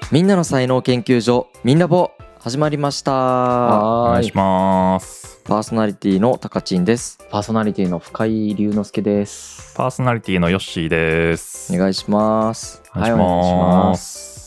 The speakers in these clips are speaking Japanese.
みんなの才能研究所みんなぼ始まりました。 お願いします。 パーソナリティのたかちんです。 パーソナリティの深井龍之介です。 パーソナリティのヨッシーです。 お願いします。 お願いします。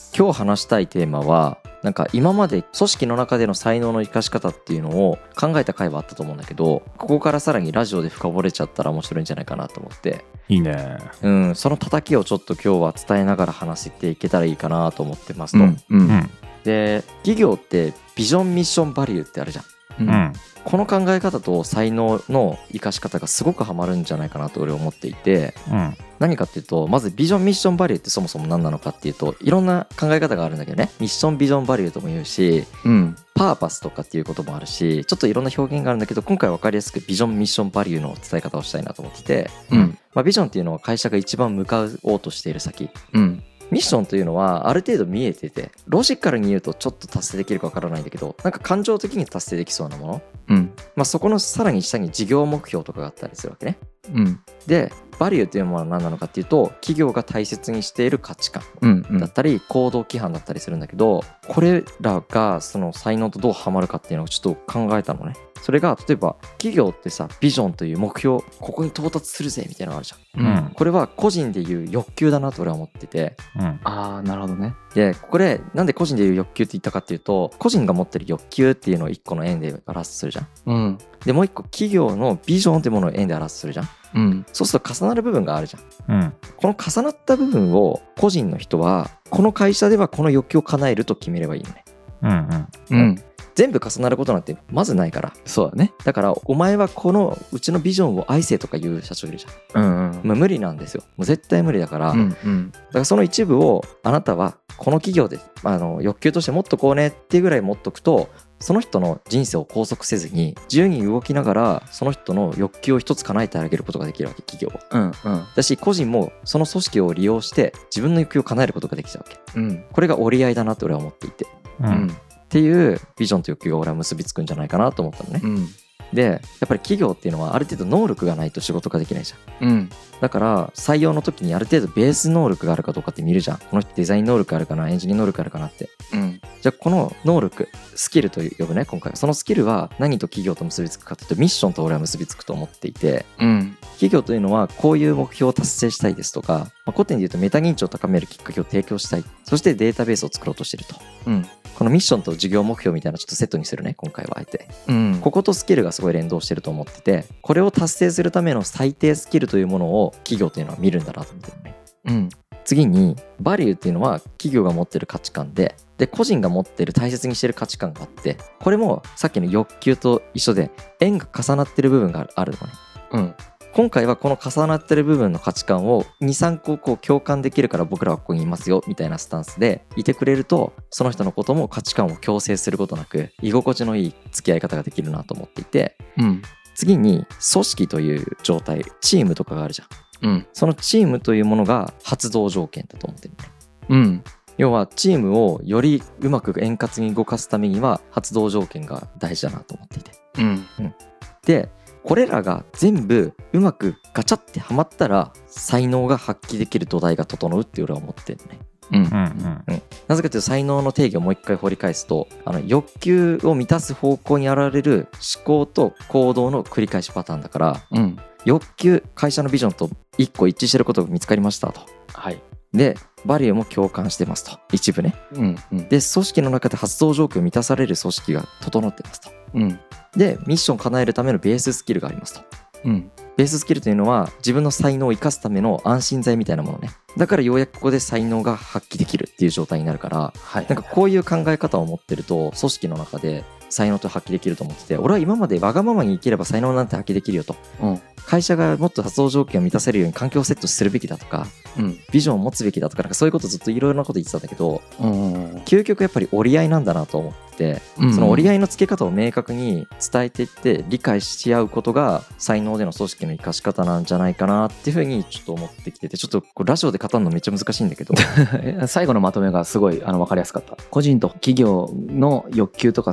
今日話したいテーマはなんか今まで組織の中での才能の生かし方っていうのを考えた回はあったと思うんだけど、ここからさらにラジオで深掘れちゃったら面白いんじゃないかなと思って、 いいね。 その叩きをちょっと今日は伝えながら話していけたらいいかなと思ってますと、で企業ってビジョンミッションバリューってあるじゃん、この考え方と才能の生かし方がすごくハマるんじゃないかなと俺は思っていて、何かっていうと、まずビジョンミッションバリューってそもそも何なのかっていうと、いろんな考え方があるんだけどね、ミッションビジョンバリューとも言うし、パーパスとかっていうこともあるし、ちょっといろんな表現があるんだけど、今回分かりやすくビジョンミッションバリューの伝え方をしたいなと思ってて、ビジョンっていうのは会社が一番向かおうとしている先、ミッションというのはある程度見えてて、ロジカルに言うとちょっと達成できるかわからないんだけど、なんか感情的に達成できそうなもの、そこのさらに下に事業目標とかがあったりするわけね、でバリューというものは何なのかっていうと、企業が大切にしている価値観だったり行動規範だったりするんだけど、これらがその才能とどうハマるかっていうのをちょっと考えたのね。それが例えば企業ってさ、ビジョンという目標、ここに到達するぜみたいなのがあるじゃん、これは個人でいう欲求だなと俺は思ってて、 ああなるほどね。 でこれなんで個人でいう欲求って言ったかっていうと、個人が持ってる欲求っていうのを一個の円で表すするじゃん、でもう一個企業のビジョンっていうものを円で表すするじゃん、そうすると重なる部分があるじゃん、この重なった部分を個人の人はこの会社ではこの欲求を叶えると決めればいいのね、全部重なることなんてまずないから。 そうだね。 だからお前はこのうちのビジョンを愛せとか言う社長いるじゃん、無理なんですよ。もう絶対無理だから、だからその一部をあなたはこの企業で欲求として持っとこうねっていうぐらい持っとくと、その人の人生を拘束せずに自由に動きながらその人の欲求を一つ叶えてあげることができるわけ、企業は、だし個人もその組織を利用して自分の欲求を叶えることができちゃうわけ、これが折り合いだなって俺は思っていて、っていうビジョンと欲求が俺は結びつくんじゃないかなと思ったのね、でやっぱり企業っていうのはある程度能力がないと仕事ができないじゃん、だから採用の時にある程度ベース能力があるかどうかって見るじゃん。この人デザイン能力あるかな、エンジニア能力あるかなって、じゃあこの能力、スキルと呼ぶね今回は。そのスキルは何と企業と結びつくかというと、ミッションと俺は結びつくと思っていて、企業というのはこういう目標を達成したいですとか、古典で言うとメタ認知を高めるきっかけを提供したい、そしてデータベースを作ろうとしていると、このミッションと事業目標みたいなちょっとセットにするね今回はあえて、こことスキルがすごい連動してると思ってて、これを達成するための最低スキルというものを企業というのは見るんだなと思ってるね、次にバリューっていうのは企業が持ってる価値観で個人が持ってる大切にしてる価値観があって、これもさっきの欲求と一緒で円が重なってる部分があるのね、今回はこの重なってる部分の価値観を 2,3 個こう共感できるから僕らはここにいますよみたいなスタンスでいてくれると、その人のことも価値観を強制することなく居心地のいい付き合い方ができるなと思っていて、次に組織という状態、チームとかがあるじゃん、そのチームというものが発動条件だと思ってるね、要はチームをよりうまく円滑に動かすためには発動条件が大事だなと思っていて、でこれらが全部うまくガチャってはまったら才能が発揮できる土台が整うって俺は思ってるね、なぜかというと才能の定義をもう一回掘り返すと、欲求を満たす方向に現れる思考と行動の繰り返しパターンだから、欲求、会社のビジョンと一個一致してることが見つかりましたと、でバリューも共感してますと一部ね、で組織の中で発動条件を満たされる組織が整ってますと、でミッションを叶えるためのベーススキルがありますと、ベーススキルというのは自分の才能を生かすための安心材みたいなものね。だからようやくここで才能が発揮できるっていう状態になるから、なんかこういう考え方を持ってると組織の中で才能と発揮できると思ってて、俺は今までわがままに生きれば才能なんて発揮できるよと、会社がもっと発動条件を満たせるように環境をセットするべきだとか、ビジョンを持つべきだとか、なんかそういうことずっといろいろなこと言ってたんだけど、究極やっぱり折り合いなんだなと思ってて、その折り合いのつけ方を明確に伝えていって理解し合うことが才能での組織の生かし方なんじゃないかなっていうふうにちょっと思ってきてて、ちょっとこれラジオで語るのめっちゃ難しいんだけど最後のまとめがすごい分かりやすかった。個人と企業の欲求とかスキルと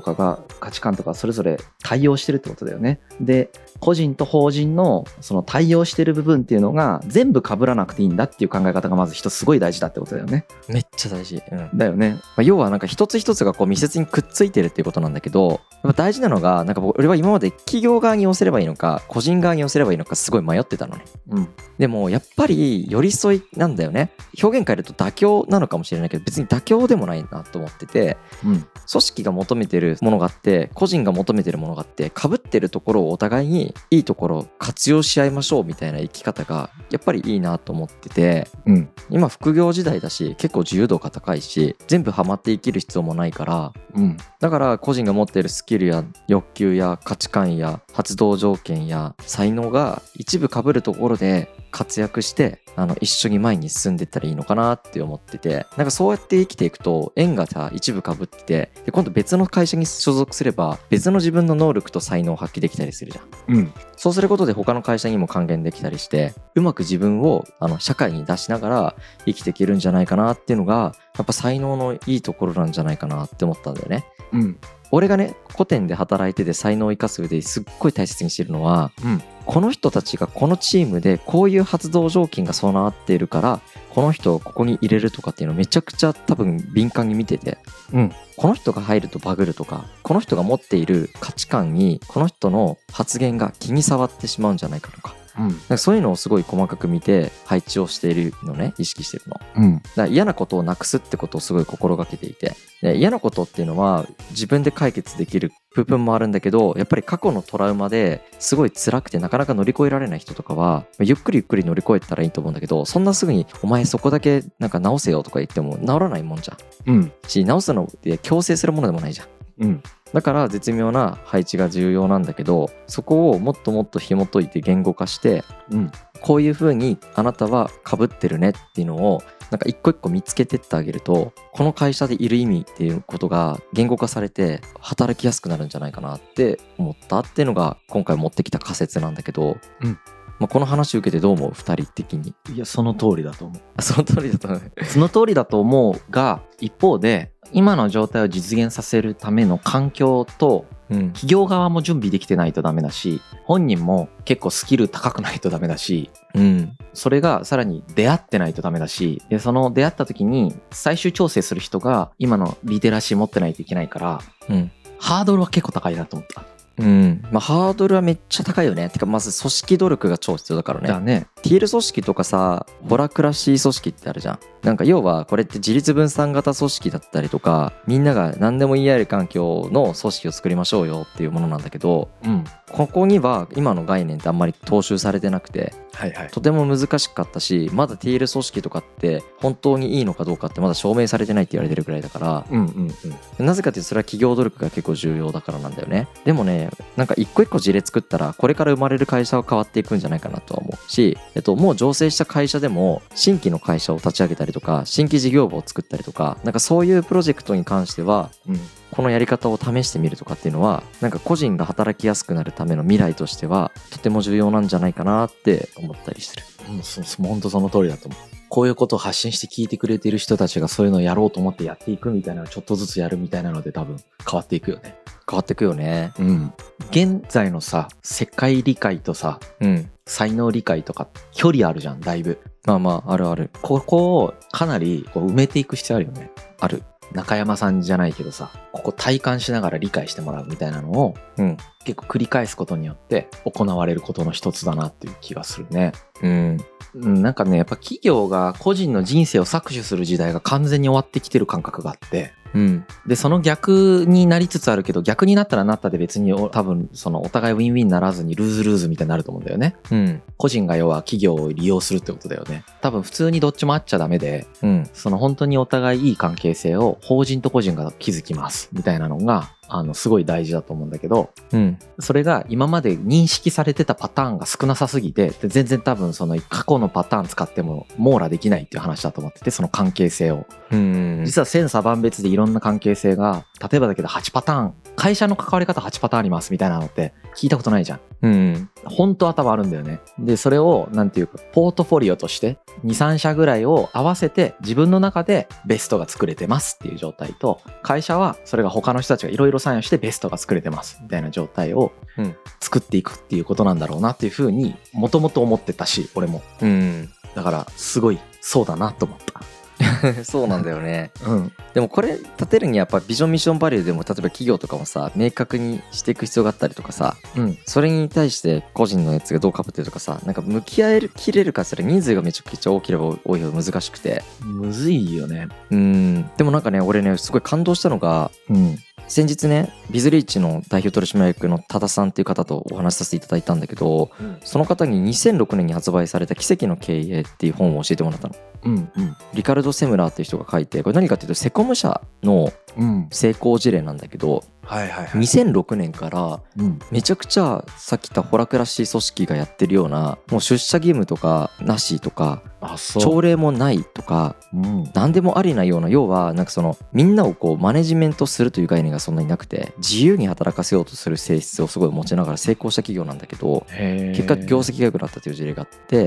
かが価値観とかそれぞれ対応してるってことだよね。で個人と法人のその対応してる部分っていうのが全部被らなくていいんだっていう考え方がまず一つすごい大事だってことだよね。 めっちゃ大事、 だよね。 要はなんか一つ一つがこう密接にくっついてるっていうことなんだけど、やっぱ大事なのがなんか俺は今まで企業側に寄せればいいのか個人側に寄せればいいのかすごい迷ってたのね。でもやっぱり寄り添いなんだよね。表現変えると妥協なのかもしれないけど別に妥協でもないなと思ってて、組織が求めてるものがあって個人が求めてるものがあって被ってるところをお互いにいいところを活用し合いましょうみたいな生き方がやっぱりいいなと思ってて、今副業時代だし結構自由度が高いし全部ハマって生きる必要もないから、だから個人が持ってるスキルや欲求や価値観や発動条件や才能が一部被るところで活躍して一緒に前に進んでいったらいいのかなって思ってて、なんかそうやって生きていくと縁がさ一部被っててで今度別の会社に所属すれば別の自分の能力と才能を発揮できたりするじゃん、そうすることで他の会社にも還元できたりしてうまく自分を社会に出しながら生きていけるんじゃないかなっていうのがやっぱ才能のいいところなんじゃないかなって思ったんだよね。俺がね個店で働いてて才能を生かす上ですっごい大切にしてるのは、この人たちがこのチームでこういう発動条件が備わっているからこの人をここに入れるとかっていうのをめちゃくちゃ多分敏感に見てて、この人が入るとバグるとかこの人が持っている価値観にこの人の発言が気に障ってしまうんじゃないかとか、なんかそういうのをすごい細かく見て配置をしているのね、意識してるの、だから嫌なことをなくすってことをすごい心がけていて、で嫌なことっていうのは自分で解決できる部分もあるんだけどやっぱり過去のトラウマですごい辛くてなかなか乗り越えられない人とかはゆっくりゆっくり乗り越えたらいいと思うんだけど、そんなすぐにお前そこだけなんか直せよとか言っても直らないもんじゃん、し直すのって強制するものでもないじゃん、だから絶妙な配置が重要なんだけどそこをもっともっと紐解いて言語化して、こういう風にあなたは被ってるねっていうのをなんか一個一個見つけてってあげるとこの会社でいる意味っていうことが言語化されて働きやすくなるんじゃないかなって思ったっていうのが今回持ってきた仮説なんだけど、この話を受けてどう思う2人的に。 いやその通りだと思う。 その通りだと思うその通りだと思うが一方で今の状態を実現させるための環境と企業側も準備できてないとダメだし本人も結構スキル高くないとダメだし、それがさらに出会ってないとダメだし、でその出会った時に最終調整する人が今のリテラシー持ってないといけないから、ハードルは結構高いなと思った。 ハードルはめっちゃ高いよね。てかまず組織努力が超必要だからね。 だね。 TL 組織とかさホラクラシー組織ってあるじゃん。なんか要はこれって自立分散型組織だったりとかみんなが何でも言い合える環境の組織を作りましょうよっていうものなんだけど、ここには今の概念ってあんまり踏襲されてなくて、とても難しかったしまだ TL 組織とかって本当にいいのかどうかってまだ証明されてないって言われてるぐらいだから、なぜかというとそれは企業努力が結構重要だからなんだよね。でもねなんか一個一個事例作ったらこれから生まれる会社は変わっていくんじゃないかなとは思うし、もう醸成した会社でも新規の会社を立ち上げたりとか新規事業部を作ったりとかなんかそういうプロジェクトに関しては、このやり方を試してみるとかっていうのはなんか個人が働きやすくなるための未来としてはとても重要なんじゃないかなって思ったりする。 本当その通りだと思う。こういうことを発信して聞いてくれている人たちがそういうのをやろうと思ってやっていくみたいなのちょっとずつやるみたいなので多分変わっていくよね。 変わっていくよね。 現在のさ世界理解とさ、才能理解とか距離あるじゃんだいぶ。 あるある。 ここをかなりこう埋めていく必要あるよね。 ある。 中山さんじゃないけどさここ体感しながら理解してもらうみたいなのを、結構繰り返すことによって行われることの一つだなっていう気がするね。なんかねやっぱ企業が個人の人生を搾取する時代が完全に終わってきてる感覚があって、でその逆になりつつあるけど逆になったらなったで別に多分そのお互いウィンウィンにならずにルーズルーズみたいになると思うんだよね。個人が要は企業を利用するってことだよね。多分普通にどっちもあっちゃダメで、その本当にお互いいい関係性を法人と個人が築きますみたいなのがすごい大事だと思うんだけど、それが今まで認識されてたパターンが少なさすぎてで全然多分その過去のパターン使っても網羅できないっていう話だと思ってて、その関係性を、実は千差万別でいろんな関係性が例えばだけど8パターン、会社の関わり方8パターンありますみたいなのって聞いたことないじゃん。うん。本当は多分あるんだよね。でそれをなんていうかポートフォリオとして 2,3 社ぐらいを合わせて自分の中でベストが作れてますっていう状態と、会社はそれが他の人たちがいろいろ参与してベストが作れてますみたいな状態を作っていくっていうことなんだろうなっていうふうにもともと思ってたし、俺も。うん。だからすごいそうだなと思った。 そうなんだよね、うん、でもこれ立てるにやっぱビジョンミッションバリューでも例えば企業とかもさ明確にしていく必要があったりとかさ、うん、それに対して個人のやつがどうかぶってるとかさ、なんか向き合えるきれるかすら人数がめちゃくちゃ多ければ多いほど難しくてむずいよね。 でもなんかね俺ねすごい感動したのが、先日ねビズリーチの代表取締役の多田さんっていう方とお話しさせていただいたんだけど、その方に2006年に発売された奇跡の経営っていう本を教えてもらったの。リカルド・セムラーっていう人が書いて、これ何かっていうとセコム社の成功事例なんだけど、2006年からめちゃくちゃさっき言ったホラクラシー組織がやってるようなもう出社義務とかなしとか朝礼もないとか何でもありなような、要はなんかそのみんなをこうマネジメントするという概念がそんなになくて自由に働かせようとする性質をすごい持ちながら成功した企業なんだけど、結果業績が良くなったという事例があって、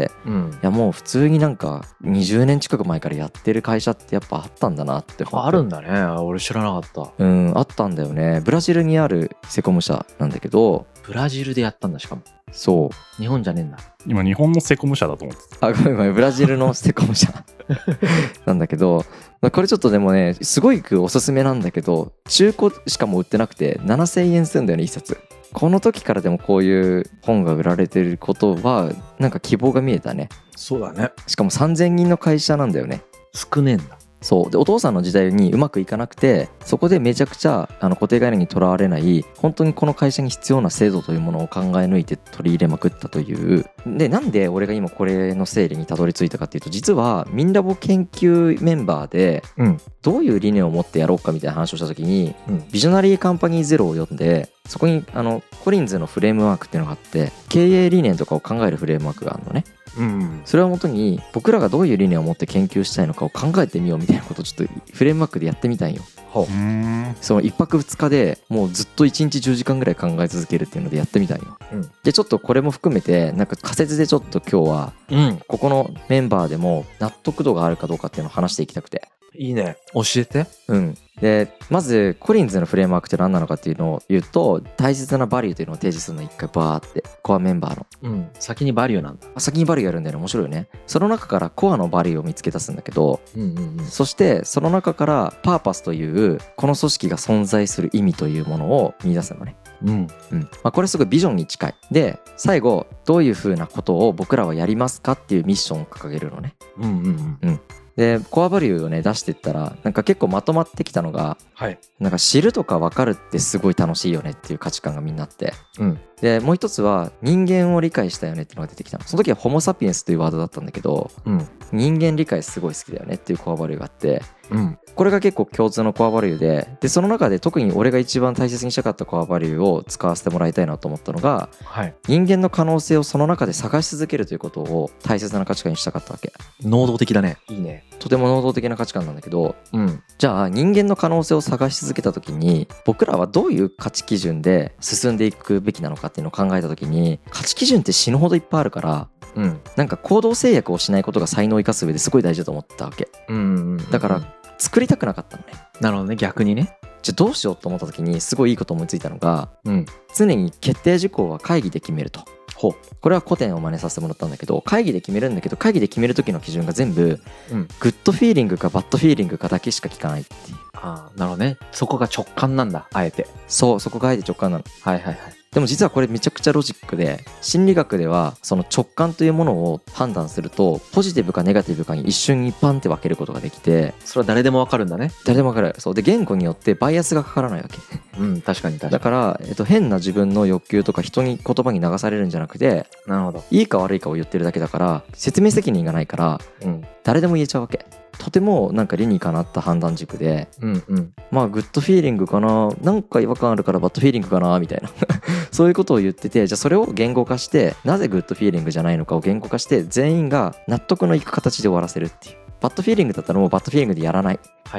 いやもう普通になんか20年近く前からやってる会社ってやっぱあったんだなって思って。 あるんだね。俺知らなかった。 あったんだよね。ブラジルにあるセコム社なんだけど。 ブラジルでやったんだ。しかもそう日本じゃねえんだ。 今日本のセコム社だと思ってた。 あ、ごめんごめん、ブラジルのセコム社なんだけど、これちょっとでもねすごいおすすめなんだけど、中古しかも売ってなくて7000円するんだよね1冊。この時からでもこういう本が売られてることはなんか希望が見えたね。 そうだね。 しかも3000人の会社なんだよね。 少ねえんだ。 そうでお父さんの時代にうまくいかなくて、そこでめちゃくちゃ固定概念にとらわれない本当にこの会社に必要な制度というものを考え抜いて取り入れまくったという。でなんで俺が今これの整理にたどり着いたかっていうと、実はミンラボ研究メンバーでどういう理念を持ってやろうかみたいな話をした時に、ビジョナリーカンパニーゼロを読んで、そこにコリンズのフレームワークっていうのがあって、経営理念とかを考えるフレームワークがあるのね。それをもとに僕らがどういう理念を持って研究したいのかを考えてみようみたいなことをちょっとフレームワークでやってみたいよ。その1泊2日でもうずっと1日10時間ぐらい考え続けるっていうのでやってみたいよ。でちょっとこれも含めてなんか仮説でちょっと今日はここのメンバーでも納得度があるかどうかっていうのを話していきたくて。 いいね、教えて。 でまずコリンズのフレームワークって何なのかっていうのを言うと、大切なバリューというのを提示するのを一回バーってコアメンバーの、 先にバリューなんだ。 先にバリューやるんだよね。面白いよね。その中からコアのバリューを見つけ出すんだけど、そしてその中からパーパスというこの組織が存在する意味というものを見出すのね。これすごいビジョンに近い。で最後どういうふうなことを僕らはやりますかっていうミッションを掲げるのね。でコアバリューをね出していったらなんか結構まとまってきたのが、なんか知るとか分かるってすごい楽しいよねっていう価値観がみんなあって、でもう一つは人間を理解したよねっていうのが出てきたの。その時はホモサピエンスというワードだったんだけど、人間理解すごい好きだよねっていうコアバリューがあって、これが結構共通のコアバリューでその中で特に俺が一番大切にしたかったコアバリューを使わせてもらいたいなと思ったのが、人間の可能性をその中で探し続けるということを大切な価値観にしたかったわけ。 能動的だね。いいね。 とても能動的な価値観なんだけど、じゃあ人間の可能性を探し続けた時に僕らはどういう価値基準で進んでいくべきなのかっていうのを考えた時に、価値基準って死ぬほどいっぱいあるから、なんか行動制約をしないことが才能を生かす上ですごい大事だと思ったわけ。だから作りたくなかったのね。 なるほどね。逆にね。 じゃあどうしようと思った時にすごいいいこと思いついたのが、常に決定事項は会議で決めると。これは古典を真似させてもらったんだけど、会議で決めるんだけど、会議で決める時の基準が全部、グッドフィーリングかバッドフィーリングかだけしか聞かないっていう。 なるほどね。そこが直感なんだ。あえて。 そこがあえて直感なの。でも実はこれめちゃくちゃロジックで、心理学ではその直感というものを判断するとポジティブかネガティブかに一瞬にパンって分けることができて、 それは誰でも分かるんだね。 誰でも分かる。そうで言語によってバイアスがかからないわけ。 確かにだから、変な自分の欲求とか人に言葉に流されるんじゃなくて、 なるほど、 いいか悪いかを言ってるだけだから説明責任がないから、誰でも言えちゃうわけ。とてもなんか理にかなった判断軸で、まあグッドフィーリングかな、なんか違和感あるからバッドフィーリングかなみたいなそういうことを言ってて、じゃあそれを言語化して、なぜグッドフィーリングじゃないのかを言語化して全員が納得のいく形で終わらせるっていう。バッドフィーリングだったらもうバッドフィーリングでやらない。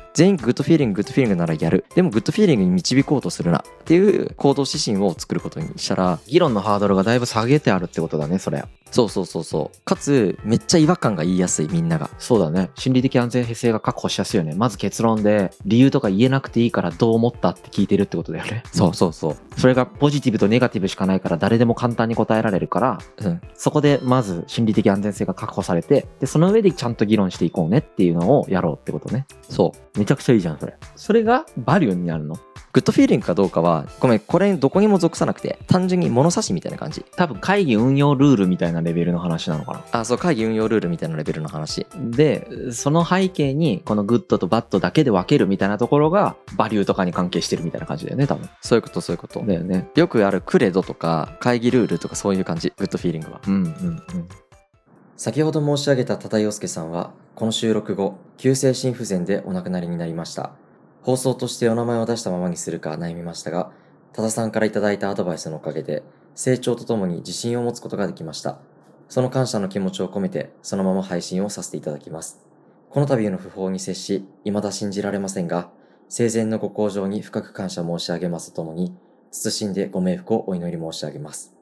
全員グッドフィーリングならやる。でもグッドフィーリングに導こうとするなっていう行動指針を作ることにしたら、 議論のハードルがだいぶ下げてあるってことだね、それ。 そうかつめっちゃ違和感が言いやすい、みんなが。 そうだね。心理的安全性が確保しやすいよね。まず結論で理由とか言えなくていいからどう思ったって聞いてるってことだよね。 そうそれがポジティブとネガティブしかないから誰でも簡単に答えられるから、そこでまず心理的安全性が確保されて、でその上でちゃんと議論していこうねっていうのをやろうってことね。 そうめちゃくちゃいいじゃん、それ。それがバリューになるの。 グッドフィーリングかどうかはこれどこにも属さなくて、単純に物差しみたいな感じ。 多分会議運用ルールみたいなレベルの話なのかな。 そう、会議運用ルールみたいなレベルの話で、その背景にこのグッドとバッドだけで分けるみたいなところがバリューとかに関係してるみたいな感じだよね、多分。 そういうことだよね。 よくあるクレドとか会議ルールとかそういう感じ、グッドフィーリングは。先ほど申し上げた多田洋介さんはこの収録後急性心不全でお亡くなりになりました。放送としてお名前を出したままにするか悩みましたが、多田さんからいただいたアドバイスのおかげで成長とともに自信を持つことができました。その感謝の気持ちを込めてそのまま配信をさせていただきます。この度の訃報に接し未だ信じられませんが、生前のご厚情に深く感謝申し上げますとともに、謹んでご冥福をお祈り申し上げます。